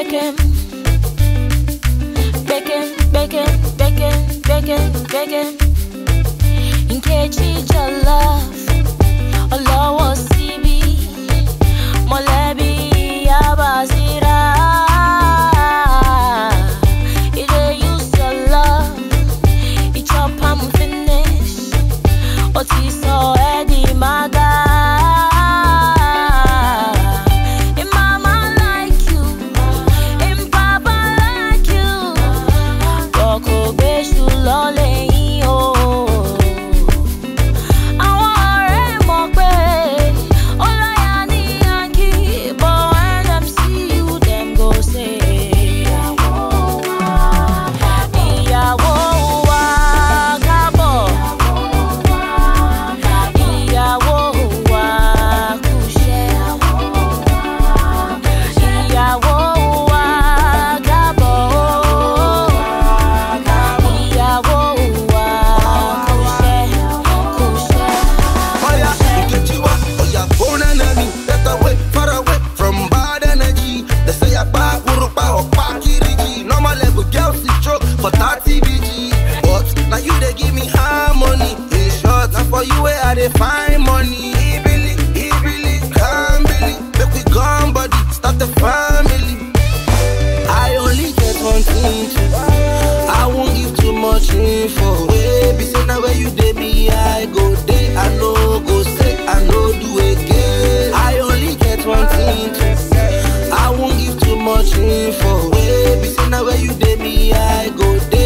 Beckham, Beckham. Nkechi your love, Olowo Sibi, Molebi Abazira. Ide use your love, it chop am finish. Otiso Edi Maga. Find money, Ibili, can't believe. Make we gone body, start the family. I only get one thing to. I won't give too much info. Baby, say now where you dey me, I go day. I know go say, I know do again. I only get one thing to. I won't give too much info. Baby, say now where you dey me, I go day.